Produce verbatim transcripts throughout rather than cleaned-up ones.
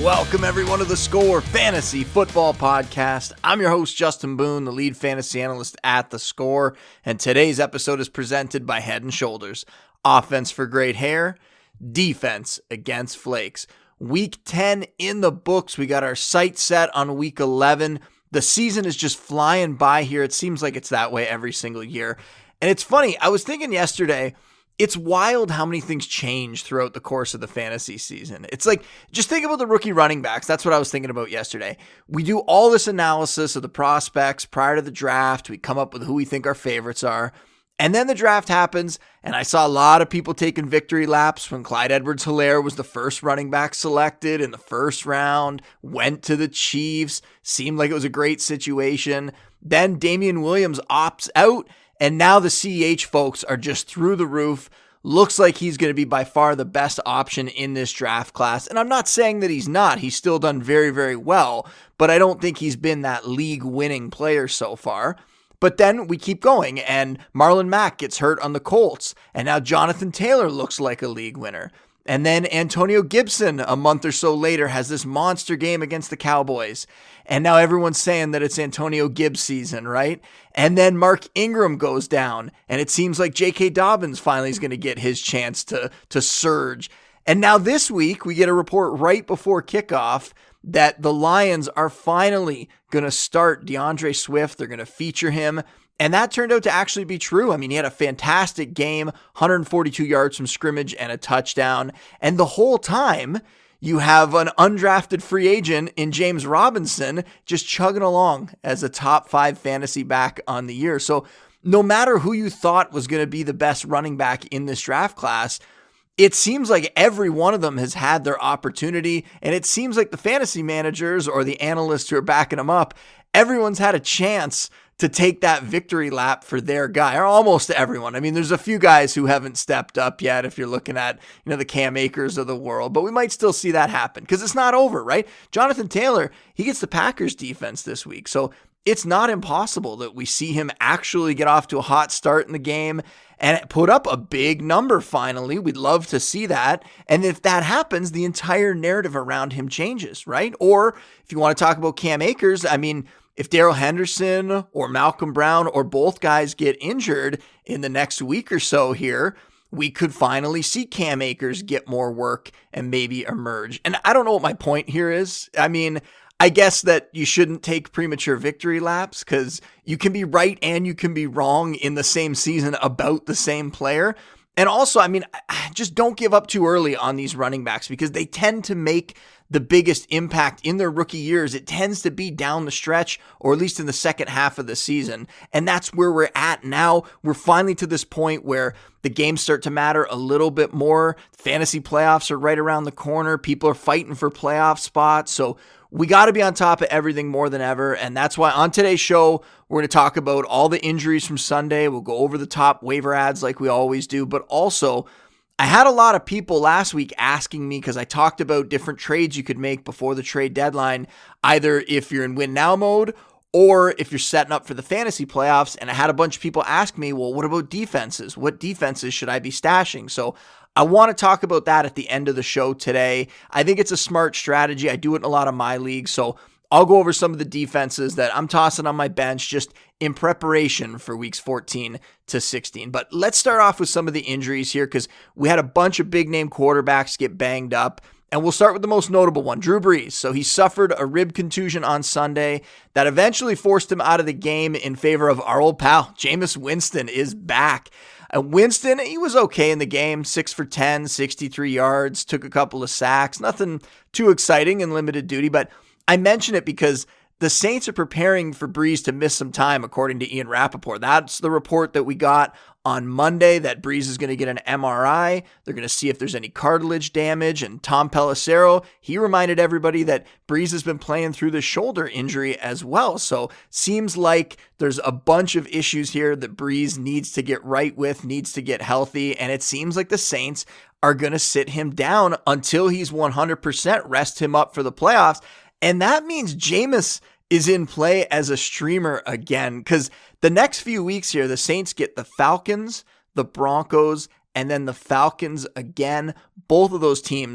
Welcome everyone to the Score Fantasy Football Podcast. I'm your host, Justin Boone, the lead fantasy analyst at The Score, and today's episode is presented by Head and Shoulders. Offense for great hair, defense against flakes. Week ten in the books. We got our sights set on week eleven. The season is just flying by here. It seems like it's that way every single year. And it's funny, I was thinking yesterday, it's wild how many things change throughout the course of the fantasy season. It's like, just think about the rookie running backs. That's what I was thinking about yesterday. We do all this analysis of the prospects prior to the draft. We come up with who we think our favorites are. And then the draft happens, and I saw a lot of people taking victory laps when Clyde Edwards-Helaire was the first running back selected in the first round, went to the Chiefs, seemed like it was a great situation. Then Damian Williams opts out, and now the C E H folks are just through the roof. Looks like he's going to be by far the best option in this draft class. And I'm not saying that he's not. He's still done very, very well, but I don't think he's been that league-winning player so far. But then we keep going, and Marlon Mack gets hurt on the Colts, and now Jonathan Taylor looks like a league winner. And then Antonio Gibson, a month or so later, has this monster game against the Cowboys. And now everyone's saying that it's Antonio Gibbs season, right? And then Mark Ingram goes down, and it seems like J K. Dobbins finally is going to get his chance to, to surge. And now this week, we get a report right before kickoff that the Lions are finally going to start DeAndre Swift. They're going to feature him. And that turned out to actually be true. I mean, he had a fantastic game, one hundred forty-two yards from scrimmage and a touchdown. And the whole time, you have an undrafted free agent in James Robinson just chugging along as a top five fantasy back on the year. So no matter who you thought was going to be the best running back in this draft class, it seems like every one of them has had their opportunity, and it seems like the fantasy managers or the analysts who are backing them up, everyone's had a chance to take that victory lap for their guy, or almost everyone. I mean, there's a few guys who haven't stepped up yet if you're looking at, you know, the Cam Akers of the world, but we might still see that happen because it's not over, right? Jonathan Taylor, he gets the Packers defense this week, so it's not impossible that we see him actually get off to a hot start in the game and put up a big number finally. We'd love to see that. And if that happens, the entire narrative around him changes, right? Or if you want to talk about Cam Akers, I mean, if Darrell Henderson or Malcolm Brown or both guys get injured in the next week or so here, we could finally see Cam Akers get more work and maybe emerge. And I don't know what my point here is. I mean, I guess that you shouldn't take premature victory laps because you can be right and you can be wrong in the same season about the same player. And also, I mean, just don't give up too early on these running backs because they tend to make the biggest impact in their rookie years. It tends to be down the stretch, or at least in the second half of the season. And that's where we're at now. We're finally to this point where the games start to matter a little bit more. Fantasy playoffs are right around the corner. People are fighting for playoff spots. So we got to be on top of everything more than ever. And that's why on today's show, we're going to talk about all the injuries from Sunday. We'll go over the top waiver ads like we always do, but also I had a lot of people last week asking me, because I talked about different trades you could make before the trade deadline, either if you're in win now mode or if you're setting up for the fantasy playoffs. And I had a bunch of people ask me, well, what about defenses? What defenses should I be stashing? So I want to talk about that at the end of the show today. I think it's a smart strategy. I do it in a lot of my leagues. So I'll go over some of the defenses that I'm tossing on my bench just in preparation for weeks fourteen to sixteen. But let's start off with some of the injuries here because we had a bunch of big name quarterbacks get banged up. And we'll start with the most notable one, Drew Brees. So he suffered a rib contusion on Sunday that eventually forced him out of the game in favor of our old pal, Jameis Winston is back. And Winston, he was okay in the game, six for ten, sixty-three yards, took a couple of sacks, nothing too exciting in limited duty, but I mention it because the Saints are preparing for Brees to miss some time, according to Ian Rappaport. That's the report that we got on Monday, that Brees is going to get an M R I. They're going to see if there's any cartilage damage. And Tom Pelissero, he reminded everybody that Brees has been playing through the shoulder injury as well. So seems like there's a bunch of issues here that Brees needs to get right with, needs to get healthy. And it seems like the Saints are going to sit him down until he's one hundred percent, rest him up for the playoffs. And that means Jameis is in play as a streamer again, because the next few weeks here, the Saints get the Falcons, the Broncos, and then the Falcons again. Both of those teams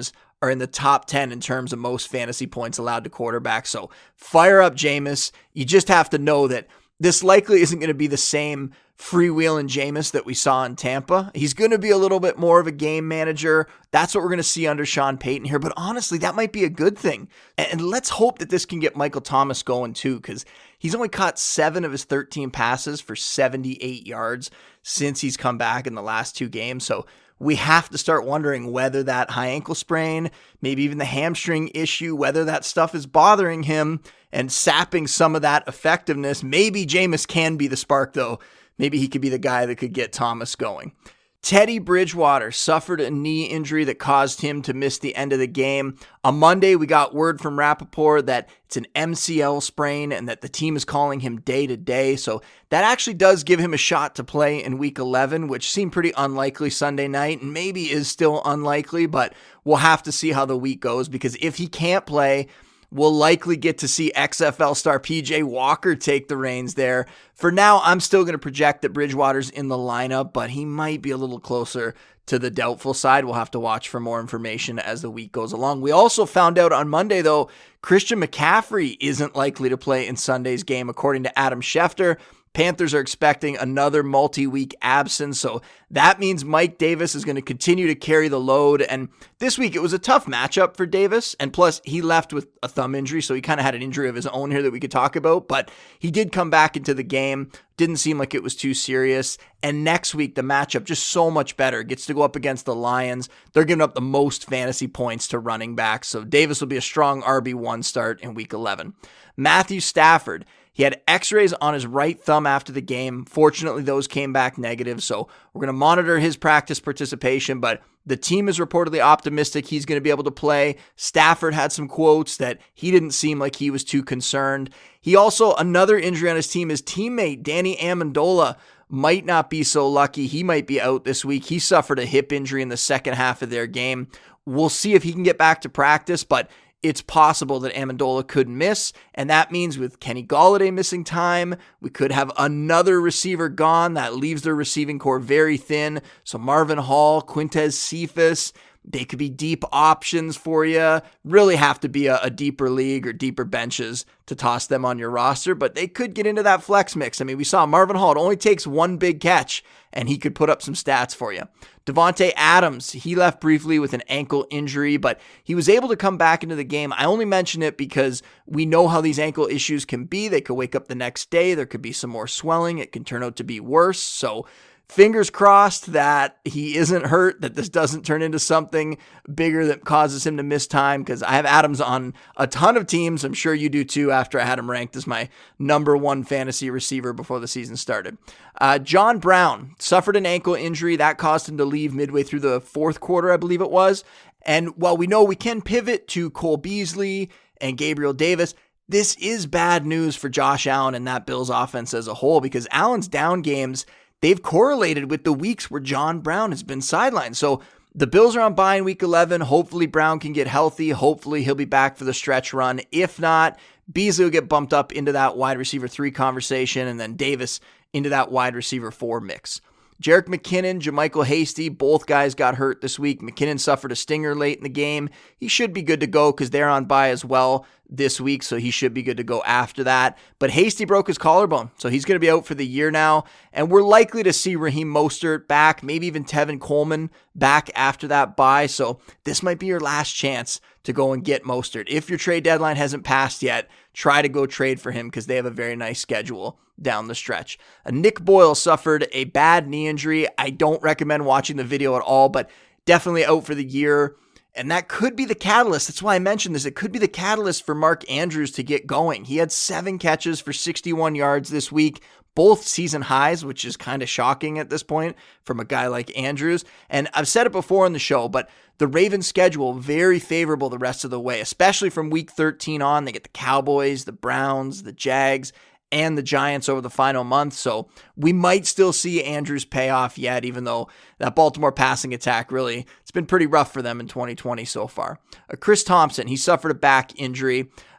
are in the top ten in terms of most fantasy points allowed to quarterbacks. So fire up Jameis. You just have to know that this likely isn't going to be the same freewheeling Jameis that we saw in Tampa. He's going to be a little bit more of a game manager. That's what we're going to see under Sean Payton here. But honestly, that might be a good thing. And let's hope that this can get Michael Thomas going too, because he's only caught seven of his thirteen passes for seventy-eight yards since he's come back in the last two games. So we have to start wondering whether that high ankle sprain, maybe even the hamstring issue, whether that stuff is bothering him and sapping some of that effectiveness. Maybe Jameis can be the spark, though. Maybe he could be the guy that could get Thomas going. Teddy Bridgewater suffered a knee injury that caused him to miss the end of the game. On Monday, we got word from Rappaport that it's an M C L sprain and that the team is calling him day to day. So that actually does give him a shot to play in week eleven, which seemed pretty unlikely Sunday night and maybe is still unlikely, but we'll have to see how the week goes, because if he can't play, we'll likely get to see X F L star P J Walker take the reins there. For now, I'm still going to project that Bridgewater's in the lineup, but he might be a little closer to the doubtful side. We'll have to watch for more information as the week goes along. We also found out on Monday, though, Christian McCaffrey isn't likely to play in Sunday's game, according to Adam Schefter. Panthers are expecting another multi-week absence, so that means Mike Davis is going to continue to carry the load. And this week, it was a tough matchup for Davis, and plus, he left with a thumb injury, so he kind of had an injury of his own here that we could talk about, but he did come back into the game. Didn't seem like it was too serious. And next week, the matchup just so much better. Gets to go up against the Lions. They're giving up the most fantasy points to running backs, so Davis will be a strong R B one start in week eleven. Matthew Stafford. He had x-rays on his right thumb after the game. Fortunately, those came back negative, so we're going to monitor his practice participation, but the team is reportedly optimistic he's going to be able to play. Stafford had some quotes that he didn't seem like he was too concerned. He also, another injury on his team, his teammate Danny Amendola might not be so lucky. He might be out this week. He suffered a hip injury in the second half of their game. We'll see if he can get back to practice, but it's possible that Amendola could miss, and that means with Kenny Golladay missing time, we could have another receiver gone. That leaves their receiving core very thin. So Marvin Hall, Quintez Cephas, they could be deep options for you. Really have to be a, a deeper league or deeper benches to toss them on your roster, but they could get into that flex mix. I mean, we saw Marvin Hall, it only takes one big catch, and he could put up some stats for you. Devontae Adams, he left briefly with an ankle injury, but he was able to come back into the game. I only mention it because we know how these ankle issues can be. They could wake up the next day. There could be some more swelling. It can turn out to be worse. So fingers crossed that he isn't hurt, that this doesn't turn into something bigger that causes him to miss time, because I have Adams on a ton of teams. I'm sure you do too, after I had him ranked as my number one fantasy receiver before the season started. Uh, John Brown suffered an ankle injury that caused him to leave midway through the fourth quarter, I believe it was. And while we know we can pivot to Cole Beasley and Gabriel Davis, this is bad news for Josh Allen and that Bills offense as a whole, because Allen's down games, they've correlated with the weeks where John Brown has been sidelined. So the Bills are on bye in week eleven. Hopefully Brown can get healthy. Hopefully he'll be back for the stretch run. If not, Beasley will get bumped up into that wide receiver three conversation, and then Davis into that wide receiver four mix. Jerick McKinnon, JaMycal Hasty, both guys got hurt this week. McKinnon suffered a stinger late in the game. He should be good to go because they're on bye as well this week, so he should be good to go after that. But Hasty broke his collarbone, so he's going to be out for the year now. And we're likely to see Raheem Mostert back, maybe even Tevin Coleman back after that bye. So this might be your last chance to go and get Mostert. If your trade deadline hasn't passed yet, try to go trade for him because they have a very nice schedule down the stretch. Uh, Nick Boyle suffered a bad knee injury. I don't recommend watching the video at all, but definitely out for the year. And that could be the catalyst. That's why I mentioned this. It could be the catalyst for Mark Andrews to get going. He had seven catches for sixty-one yards this week, both season highs, which is kind of shocking at this point from a guy like Andrews. And I've said it before on the show, but the Ravens' schedule, very favorable the rest of the way, especially from week thirteen on. They get the Cowboys, the Browns, the Jags, and the Giants over the final month. So we might still see Andrews pay off yet, even though that Baltimore passing attack really, it's been pretty rough for them in twenty twenty so far. Uh, Chris Thompson, he suffered a back injury.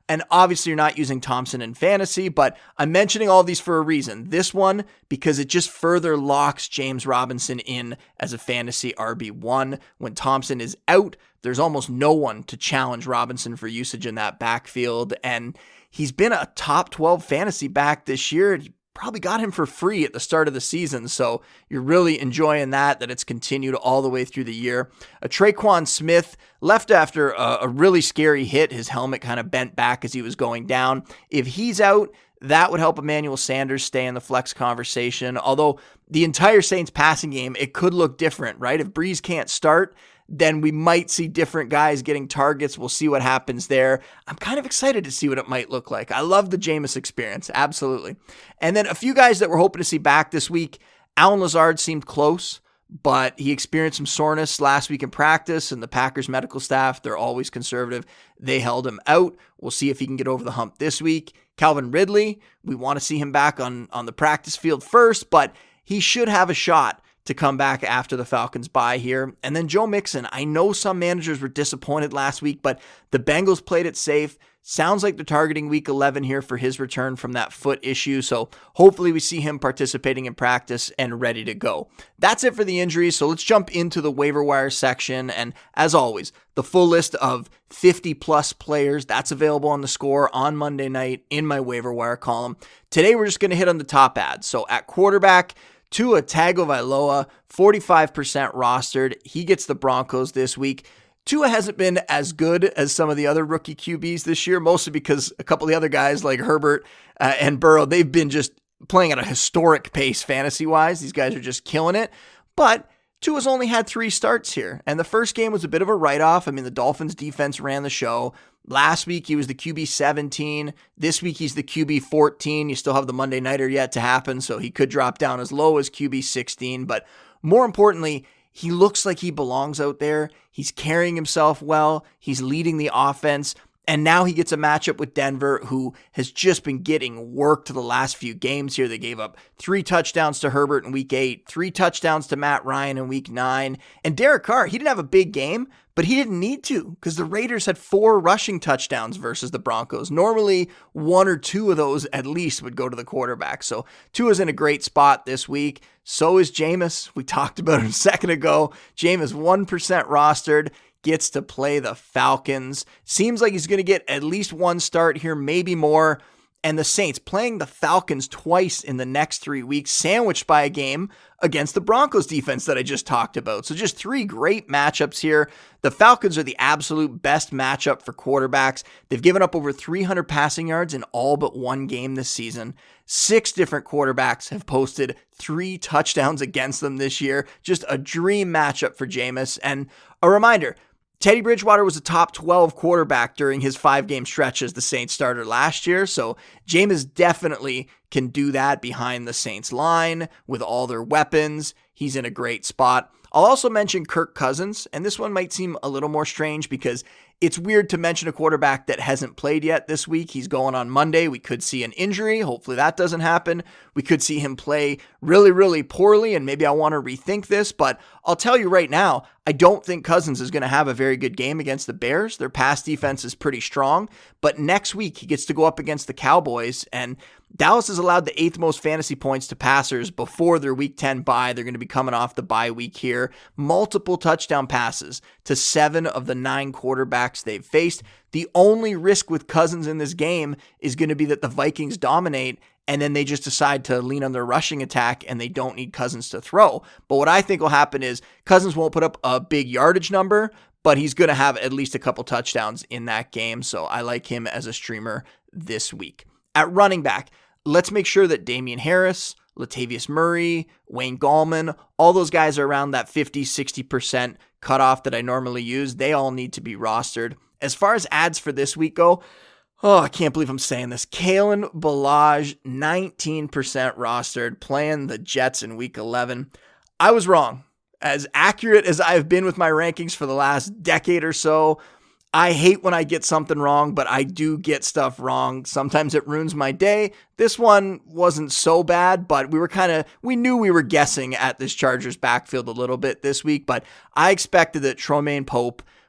And obviously you're not using Thompson in fantasy, but I'm mentioning all these for a reason. This one, because it just further locks James Robinson in as a fantasy R B one. When Thompson is out, there's almost no one to challenge Robinson for usage in that backfield. And he's been a top twelve fantasy back this year. You probably got him for free at the start of the season. So you're really enjoying that, that it's continued all the way through the year. A Traquan Smith left after a, a really scary hit. His helmet kind of bent back as he was going down. If he's out, that would help Emmanuel Sanders stay in the flex conversation. Although the entire Saints passing game, it could look different, right? If Breeze can't start, then we might see different guys getting targets. We'll see what happens there. I'm kind of excited to see what it might look like. I love the Jameis experience, absolutely. And then a few guys that we're hoping to see back this week. Allen Lazard seemed close, but he experienced some soreness last week in practice, and the Packers medical staff, they're always conservative. They held him out. We'll see if he can get over the hump this week. Calvin Ridley, we want to see him back on, on the practice field first, but he should have a shot to come back after the Falcons bye here. And then Joe Mixon. I know some managers were disappointed last week, but the Bengals played it safe. Sounds like they're targeting week eleven here for his return from that foot issue. So hopefully we see him participating in practice and ready to go. That's it for the injuries. So let's jump into the waiver wire section. And as always, the full list of fifty plus players, that's available on the Score on Monday night in my waiver wire column. Today, we're just going to hit on the top ads. So at quarterback, Tua Tagovailoa, forty-five percent rostered. He gets the Broncos this week. Tua hasn't been as good as some of the other rookie Q Bs this year, mostly because a couple of the other guys like Herbert uh, and Burrow, they've been just playing at a historic pace fantasy-wise. These guys are just killing it. But Tua's only had three starts here, and the first game was a bit of a write-off. I mean, the Dolphins defense ran the show. Last week, he was the Q B seventeen. This week, he's the Q B fourteen. You still have the Monday Nighter yet to happen, so he could drop down as low as Q B sixteen. But more importantly, he looks like he belongs out there. He's carrying himself well. He's leading the offense. And now he gets a matchup with Denver, who has just been getting worked the last few games here. They gave up three touchdowns to Herbert in week eight, three touchdowns to Matt Ryan in week nine. And Derek Carr, he didn't have a big game, but he didn't need to because the Raiders had four rushing touchdowns versus the Broncos. Normally, one or two of those at least would go to the quarterback. So Tua's in a great spot this week. So is Jameis. We talked about him a second ago. Jameis one percent rostered. Gets to play the Falcons. Seems like he's going to get at least one start here, maybe more. And the Saints playing the Falcons twice in the next three weeks, sandwiched by a game against the Broncos defense that I just talked about. So just three great matchups here. The Falcons are the absolute best matchup for quarterbacks. They've given up over three hundred passing yards in all but one game this season. Six different quarterbacks have posted three touchdowns against them this year. Just a dream matchup for Jameis. And a reminder, Teddy Bridgewater was a top twelve quarterback during his five-game stretch as the Saints starter last year, so Jameis definitely can do that behind the Saints line with all their weapons. He's in a great spot. I'll also mention Kirk Cousins, and this one might seem a little more strange because it's weird to mention a quarterback that hasn't played yet this week. He's going on Monday. We could see an injury. Hopefully that doesn't happen. We could see him play really, really poorly, and maybe I want to rethink this, but I'll tell you right now, I don't think Cousins is going to have a very good game against the Bears. Their pass defense is pretty strong, but next week he gets to go up against the Cowboys, and Dallas has allowed the eighth most fantasy points to passers before their week ten bye. They're going to be coming off the bye week here. Multiple touchdown passes to seven of the nine quarterbacks they've faced. The only risk with Cousins in this game is going to be that the Vikings dominate and then they just decide to lean on their rushing attack and they don't need Cousins to throw. But what I think will happen is Cousins won't put up a big yardage number, but he's going to have at least a couple touchdowns in that game. So I like him as a streamer this week. At running back, let's make sure that Damian Harris, Latavius Murray, Wayne Gallman, all those guys are around that fifty, sixty percent cutoff that I normally use. They all need to be rostered. As far as ads for this week go, oh, I can't believe I'm saying this. Kalen Ballage, nineteen percent rostered, playing the Jets in week eleven. I was wrong. As accurate as I've been with my rankings for the last decade or so, I hate when I get something wrong, but I do get stuff wrong. Sometimes it ruins my day. This one wasn't so bad, but we were kind of, we knew we were guessing at this Chargers backfield a little bit this week, but I expected that Troymaine Pope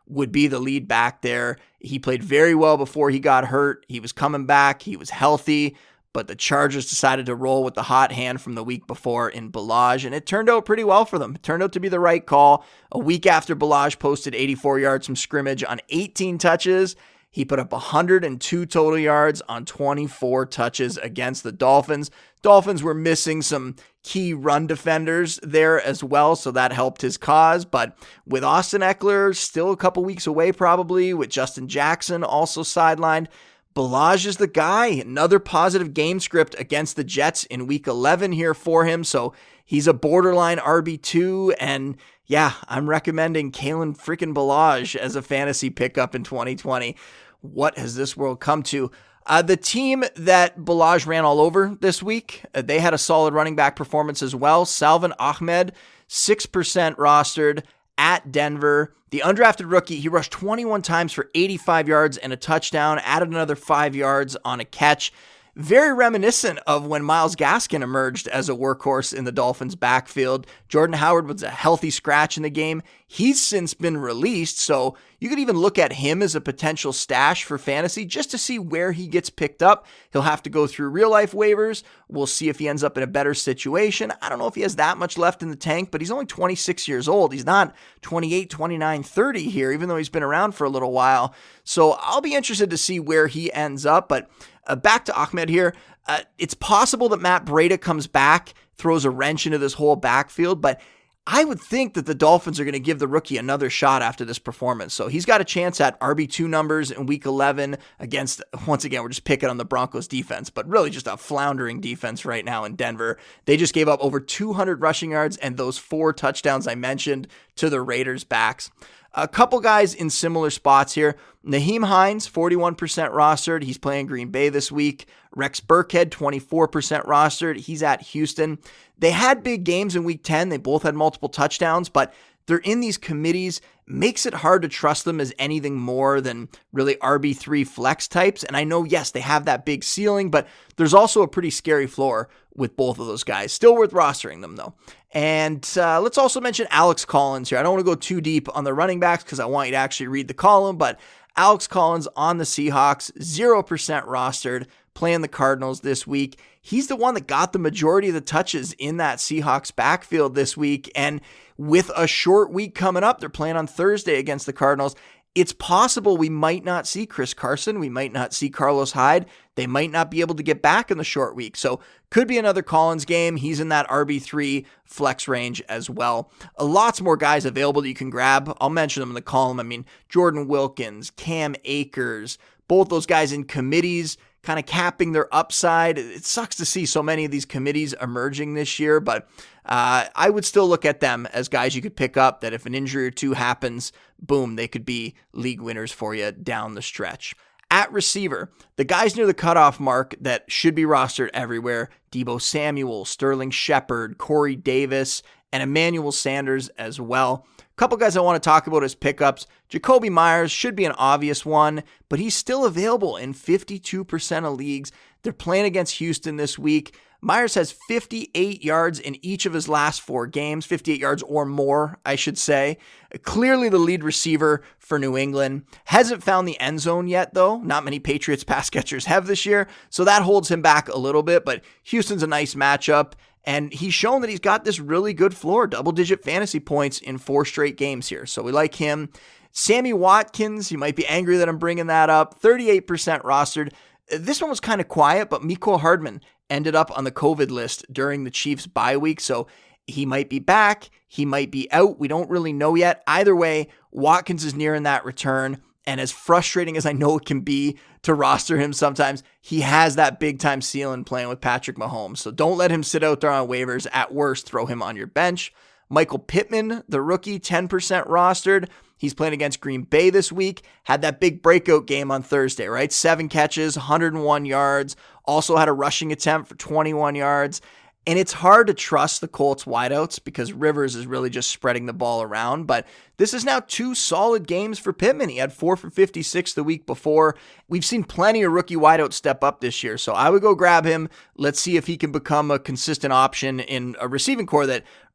would be the lead back there. He played very well before he got hurt. He was coming back. He was healthy, but the Chargers decided to roll with the hot hand from the week before in Ballage, and it turned out pretty well for them. It turned out to be the right call. A week after Ballage posted eighty-four yards from scrimmage on eighteen touches, he put up one hundred two total yards on twenty-four touches against the Dolphins. Dolphins were missing some key run defenders there as well, so that helped his cause. But with Austin Eckler still a couple weeks away probably, with Justin Jackson also sidelined, Ballage is the guy. Another positive game script against the Jets in week eleven here for him, so he's a borderline R B two, and yeah, I'm recommending Kalen freaking Ballage as a fantasy pickup in twenty twenty. What has this world come to? Uh, the team that Ballage ran all over this week, uh, they had a solid running back performance as well. Salvon Ahmed, six percent rostered at Denver. The undrafted rookie, he rushed twenty-one times for eighty-five yards and a touchdown, added another five yards on a catch. Very reminiscent of when Myles Gaskin emerged as a workhorse in the Dolphins' backfield. Jordan Howard was a healthy scratch in the game. He's since been released, so you could even look at him as a potential stash for fantasy just to see where he gets picked up. He'll have to go through real-life waivers. We'll see if he ends up in a better situation. I don't know if he has that much left in the tank, but he's only twenty-six years old. He's not twenty-eight, twenty-nine, thirty here, even though he's been around for a little while. So I'll be interested to see where he ends up, but Uh, back to Ahmed here. Uh, it's possible that Matt Breida comes back, throws a wrench into this whole backfield, but I would think that the Dolphins are going to give the rookie another shot after this performance. So he's got a chance at R B two numbers in week eleven against, once again, we're just picking on the Broncos defense, but really just a floundering defense right now in Denver. They just gave up over two hundred rushing yards and those four touchdowns I mentioned to the Raiders backs. A couple guys in similar spots here. Nyheim Hines, forty-one percent rostered. He's playing Green Bay this week. Rex Burkhead, twenty-four percent rostered. He's at Houston. They had big games in week ten. They both had multiple touchdowns, but they're in these committees. Makes it hard to trust them as anything more than really R B three flex types. And I know, yes, they have that big ceiling, but there's also a pretty scary floor with both of those guys. Still worth rostering them, though. And uh, let's also mention Alex Collins here. I don't want to go too deep on the running backs because I want you to actually read the column, but Alex Collins on the Seahawks, zero percent rostered, playing the Cardinals this week. He's the one that got the majority of the touches in that Seahawks backfield this week. And with a short week coming up, they're playing on Thursday against the Cardinals. It's possible we might not see Chris Carson. We might not see Carlos Hyde. They might not be able to get back in the short week. So could be another Collins game. He's in that R B three flex range as well. Uh, lots more guys available that you can grab. I'll mention them in the column. I mean, Jordan Wilkins, Cam Akers, both those guys in committees, kind of capping their upside. It sucks to see so many of these committees emerging this year, but uh, I would still look at them as guys you could pick up that if an injury or two happens, boom, they could be league winners for you down the stretch. At receiver, the guys near the cutoff mark that should be rostered everywhere, Deebo Samuel, Sterling Shepard, Corey Davis, and Emmanuel Sanders as well. A couple guys I want to talk about as pickups. Jacoby Myers should be an obvious one, but he's still available in fifty-two percent of leagues. They're playing against Houston this week. Myers has fifty-eight yards in each of his last four games, fifty-eight yards or more, I should say. Clearly the lead receiver for New England. Hasn't found the end zone yet, though. Not many Patriots pass catchers have this year, so that holds him back a little bit, but Houston's a nice matchup. And he's shown that he's got this really good floor, double-digit fantasy points in four straight games here. So we like him. Sammy Watkins, you might be angry that I'm bringing that up, thirty-eight percent rostered. This one was kind of quiet, but Mecole Hardman ended up on the COVID list during the Chiefs' bye week. So he might be back. He might be out. We don't really know yet. Either way, Watkins is nearing that return. And as frustrating as I know it can be to roster him sometimes, he has that big-time ceiling playing with Patrick Mahomes. So don't let him sit out there on waivers. At worst, throw him on your bench. Michael Pittman, the rookie, ten percent rostered. He's playing against Green Bay this week. Had that big breakout game on Thursday, right? Seven catches, one hundred one yards. Also had a rushing attempt for twenty-one yards. And it's hard to trust the Colts wideouts because Rivers is really just spreading the ball around. But this is now two solid games for Pittman. He had four for fifty-six the week before. We've seen plenty of rookie wideouts step up this year. So I would go grab him. Let's see if he can become a consistent option in a receiving core that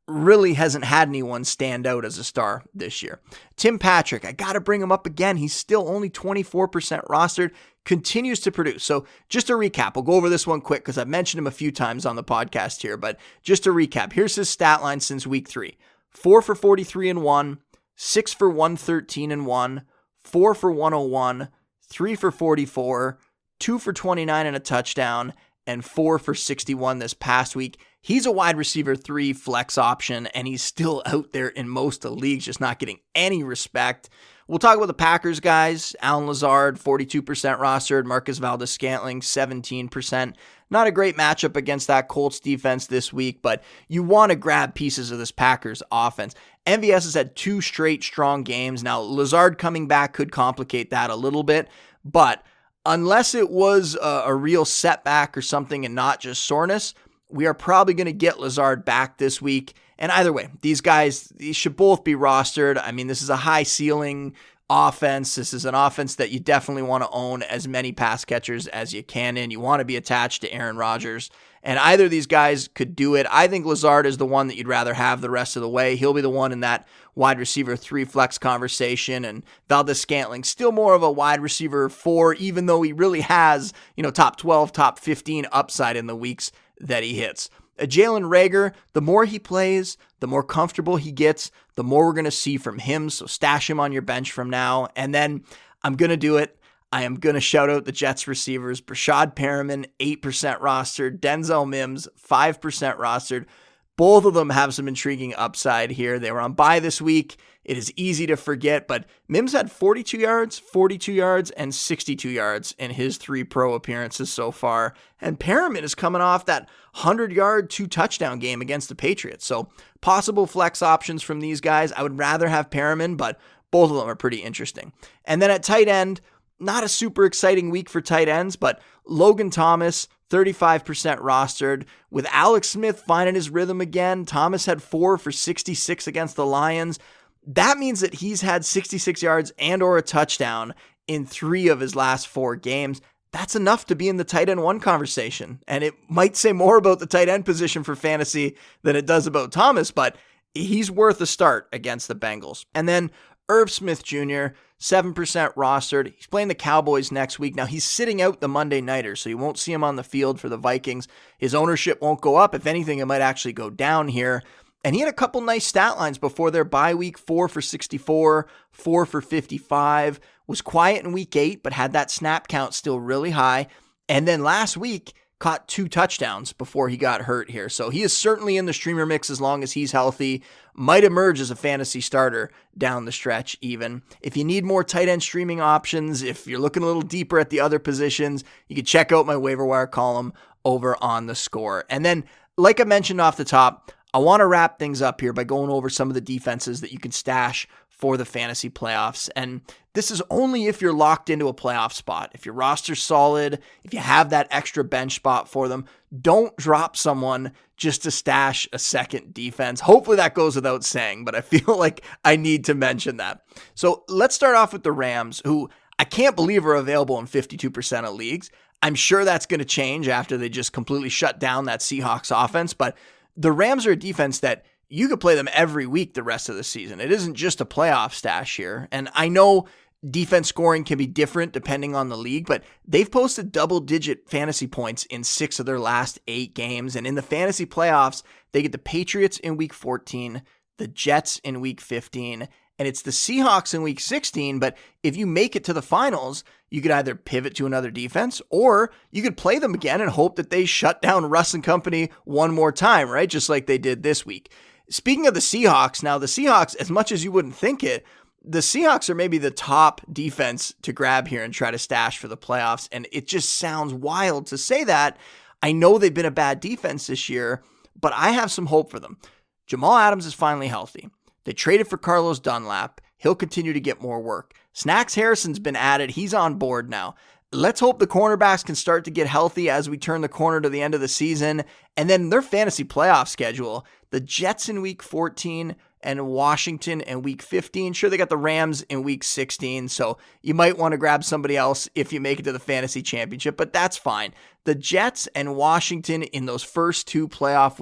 really hasn't had anyone stand out as a star this year. Tim Patrick, I got to bring him up again. He's still only twenty-four percent rostered, continues to produce. So just a recap, we'll go over this one quick because I've mentioned him a few times on the podcast here, but just a recap. Here's his stat line since week three. four for forty-three and one, six for one thirteen and one, four for one oh one, three for forty-four, two for twenty-nine and a touchdown, and four for sixty-one this past week. He's a wide receiver three flex option, and he's still out there in most of the leagues, just not getting any respect. We'll talk about the Packers guys. Allen Lazard, forty-two percent rostered. Marcus Valdes-Scantling, seventeen percent. Not a great matchup against that Colts defense this week, but you want to grab pieces of this Packers offense. M V S has had two straight strong games. Now, Lazard coming back could complicate that a little bit, but unless it was a, a real setback or something and not just soreness, we are probably going to get Lazard back this week. And either way, these guys, these should both be rostered. I mean, this is a high ceiling offense. This is an offense that you definitely want to own as many pass catchers as you can in. You want to be attached to Aaron Rodgers. And either of these guys could do it. I think Lazard is the one that you'd rather have the rest of the way. He'll be the one in that wide receiver three flex conversation. And Valdes-Scantling still more of a wide receiver four, even though he really has, you know, top twelve, top fifteen upside in the weeks that he hits. Uh, Jalen Reagor, the more he plays, the more comfortable he gets, the more we're going to see from him. So stash him on your bench from now. And then I'm going to do it. I am going to shout out the Jets receivers. Brashad Perriman, eight percent rostered. Denzel Mims, five percent rostered. Both of them have some intriguing upside here. They were on bye this week. It is easy to forget, but Mims had forty-two yards, forty-two yards, and sixty-two yards in his three pro appearances so far. And Perriman is coming off that one hundred-yard, two-touchdown game against the Patriots. So possible flex options from these guys. I would rather have Perriman, but both of them are pretty interesting. And then at tight end, not a super exciting week for tight ends, but Logan Thomas, thirty-five percent rostered. With Alex Smith finding his rhythm again, Thomas had four for sixty-six against the Lions. That means that he's had sixty-six yards and or a touchdown in three of his last four games. That's enough to be in the tight end one conversation. And it might say more about the tight end position for fantasy than it does about Thomas, but he's worth a start against the Bengals. And then Irv Smith Junior, seven percent rostered. He's playing the Cowboys next week. Now, he's sitting out the Monday Nighter, so you won't see him on the field for the Vikings. His ownership won't go up. If anything, it might actually go down here. And he had a couple nice stat lines before their bye week, four for sixty-four, four for fifty-five, was quiet in week eight, but had that snap count still really high. And then last week, caught two touchdowns before he got hurt here. So he is certainly in the streamer mix as long as he's healthy. Might emerge as a fantasy starter down the stretch even. If you need more tight end streaming options, if you're looking a little deeper at the other positions, you can check out my waiver wire column over on The Score. And then, like I mentioned off the top, I want to wrap things up here by going over some of the defenses that you can stash for the fantasy playoffs. And this is only if you're locked into a playoff spot. If your roster's solid, if you have that extra bench spot for them, don't drop someone just to stash a second defense. Hopefully that goes without saying, but I feel like I need to mention that. So let's start off with the Rams, who I can't believe are available in fifty-two percent of leagues. I'm sure that's going to change after they just completely shut down that Seahawks offense, but the Rams are a defense that you could play them every week the rest of the season. It isn't just a playoff stash here. And I know defense scoring can be different depending on the league, but they've posted double-digit fantasy points in six of their last eight games. And in the fantasy playoffs, they get the Patriots in week fourteen, the Jets in week fifteen, and it's the Seahawks in week sixteen. But if you make it to the finals, you could either pivot to another defense or you could play them again and hope that they shut down Russ and company one more time, right? Just like they did this week. Speaking of the Seahawks, now the Seahawks, as much as you wouldn't think it, the Seahawks are maybe the top defense to grab here and try to stash for the playoffs. And it just sounds wild to say that. I know they've been a bad defense this year, but I have some hope for them. Jamal Adams is finally healthy. They traded for Carlos Dunlap. He'll continue to get more work. Snacks Harrison's been added. He's on board now. Let's hope the cornerbacks can start to get healthy as we turn the corner to the end of the season. And then their fantasy playoff schedule, the Jets in week fourteen and Washington in week fifteen. Sure, they got the Rams in week sixteen, so you might want to grab somebody else if you make it to the fantasy championship, but that's fine. The Jets and Washington in those first two playoff weeks,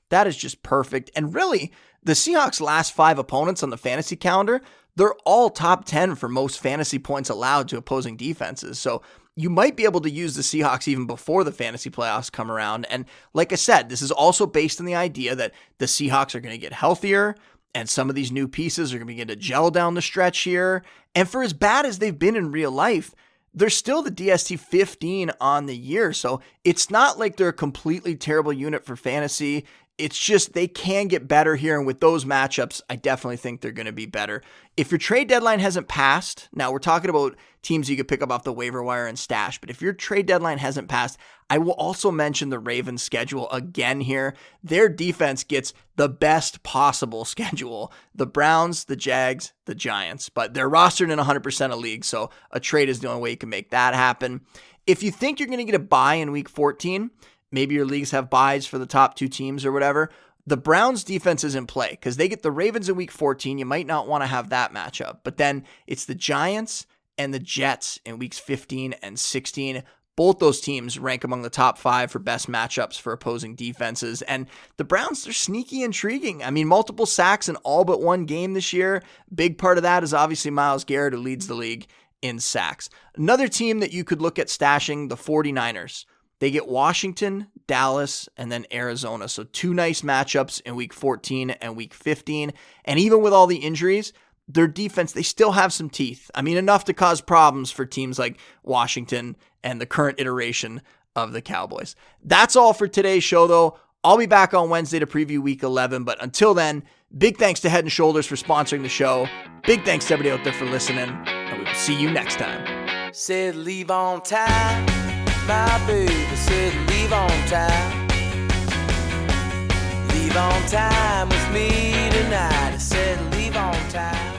That is just perfect. And really, the Seahawks' last five opponents on the fantasy calendar, they're all top ten for most fantasy points allowed to opposing defenses. So you might be able to use the Seahawks even before the fantasy playoffs come around. And like I said, this is also based on the idea that the Seahawks are going to get healthier and some of these new pieces are going to begin to gel down the stretch here. And for as bad as they've been in real life, they're still the D S T fifteen on the year. So it's not like they're a completely terrible unit for fantasy. It's just they can get better here, and with those matchups, I definitely think they're going to be better. If your trade deadline hasn't passed, now we're talking about teams you could pick up off the waiver wire and stash, but if your trade deadline hasn't passed, I will also mention the Ravens schedule again here. Their defense gets the best possible schedule. The Browns, the Jags, the Giants, but they're rostered in one hundred percent of leagues, so a trade is the only way you can make that happen. If you think you're going to get a bye in week fourteen, maybe your leagues have buys for the top two teams or whatever, the Browns defense is in play because they get the Ravens in week fourteen. You might not want to have that matchup, but then it's the Giants and the Jets in weeks fifteen and sixteen. Both those teams rank among the top five for best matchups for opposing defenses. And the Browns, they're sneaky intriguing. I mean, multiple sacks in all but one game this year. Big part of that is obviously Myles Garrett, who leads the league in sacks. Another team that you could look at stashing, the 49ers. They get Washington, Dallas, and then Arizona. So two nice matchups in week fourteen and week fifteen. And even with all the injuries, their defense, they still have some teeth. I mean, enough to cause problems for teams like Washington and the current iteration of the Cowboys. That's all for today's show, though. I'll be back on Wednesday to preview week eleven. But until then, big thanks to Head and Shoulders for sponsoring the show. Big thanks to everybody out there for listening. And we will see you next time. Said leave on time. My baby said leave on time. Leave on time with me tonight. I said leave on time.